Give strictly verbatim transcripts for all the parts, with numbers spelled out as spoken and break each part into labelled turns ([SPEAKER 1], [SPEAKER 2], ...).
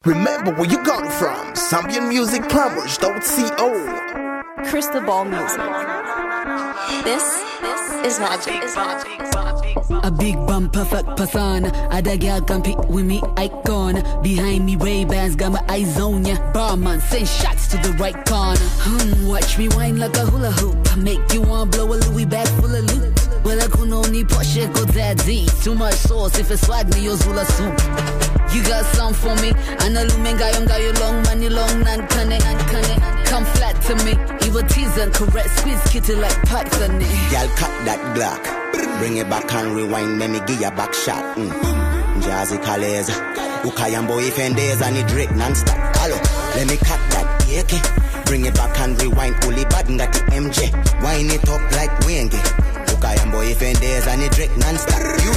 [SPEAKER 1] Remember where you got it from. Zambian Music Plumbers dot co.
[SPEAKER 2] Crystal Ball Music. This, this is magic. Is magic.
[SPEAKER 3] A big bump, perfect persona. Other girl compete with me, icon. Behind me, Ray-Bans, got my eyes on ya. Barman, send shots to the right corner. Hmm, watch me whine like a hula hoop. Make you want blow a Louis bag full of loot. Well, I could only push it, go that deep. Too much sauce, if it's swag, me, yours hula soup. You got some for me. Analumenga yonga you long money long nan kane kane. Come flat to me. You a teaser correct squeeze kitty like Python.
[SPEAKER 4] Y'all cut that Glock. Bring it back and rewind. Let me give you a back shot. Mm. Jazzy Kalez. Ukayambo ifendez and it Drake non-stop. Hello. Let me cut that A K. Bring it back and rewind. Uli button got the M J. Wind it up like Wenge. Ukayambo ifendez and it Drake non-stop. You.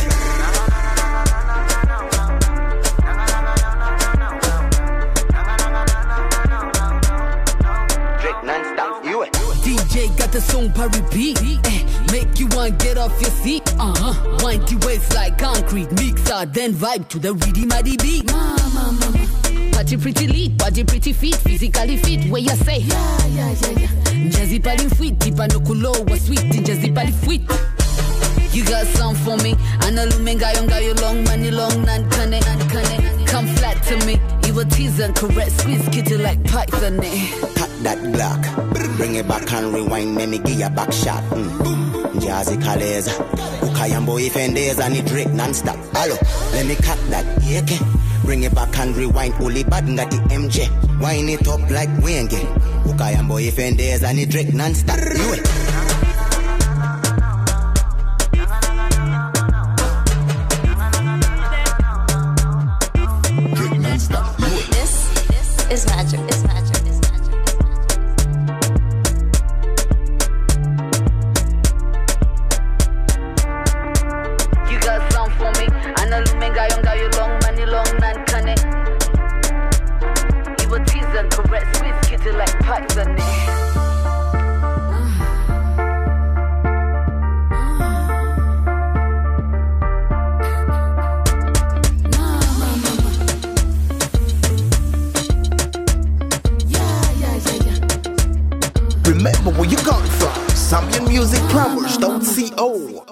[SPEAKER 3] D J got the song per repeat, eh, make you want get off your seat, uh-huh, wind your waist like concrete, mixer, then vibe to the reedy mighty beat, mama, mama, party pretty lead, body pretty fit, physically fit, where you say, yeah, yeah, yeah, yeah, Jazzy pali sweet, tipa no kulo was sweet, Jazzy pali sweet. You got some for me, analumenga yonga you long money long nan kane kane. Come flat to me, you a teaser correct squeeze kitty like Python.
[SPEAKER 4] Cut that Glock, bring it back and rewind. Let me give you a back shot. Mm. Jazzy Kalez, Ukayambo ifendez and it Drake non-stop. Hello, let me cut that A K. Bring it back and rewind. Uli button got the M J. Wind it up like Wenge. Ukayambo ifendez and it Drake non-stop. You it.
[SPEAKER 2] Is magic, is magic, is magic, is magic.
[SPEAKER 3] You got some for me. Analumenga yonga you long money long nan kane. You a teaser correct squeeze kitty like Python.
[SPEAKER 1] Remember where you got it from. Zambian Music Plumbers dot co.